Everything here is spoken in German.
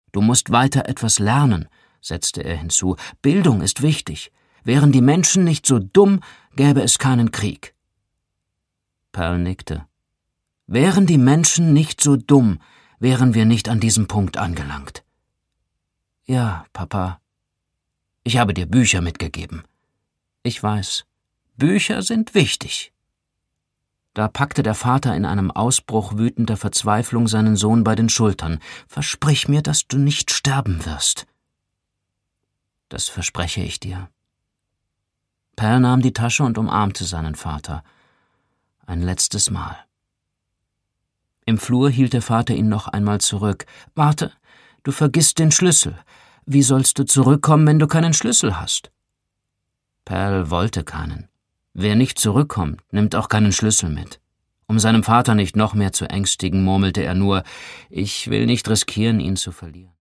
»Du musst weiter etwas lernen«, setzte er hinzu. »Bildung ist wichtig. Wären die Menschen nicht so dumm, gäbe es keinen Krieg.« Pearl nickte. »Wären die Menschen nicht so dumm, wären wir nicht an diesem Punkt angelangt.« »Ja, Papa. Ich habe dir Bücher mitgegeben.« »Ich weiß. Bücher sind wichtig.« Da packte der Vater in einem Ausbruch wütender Verzweiflung seinen Sohn bei den Schultern. »Versprich mir, dass du nicht sterben wirst.« »Das verspreche ich dir.« Pearl nahm die Tasche und umarmte seinen Vater. Ein letztes Mal. Im Flur hielt der Vater ihn noch einmal zurück. »Warte, du vergisst den Schlüssel. Wie sollst du zurückkommen, wenn du keinen Schlüssel hast?« Pearl wollte keinen. Wer nicht zurückkommt, nimmt auch keinen Schlüssel mit. Um seinem Vater nicht noch mehr zu ängstigen, murmelte er nur, »Ich will nicht riskieren, ihn zu verlieren.«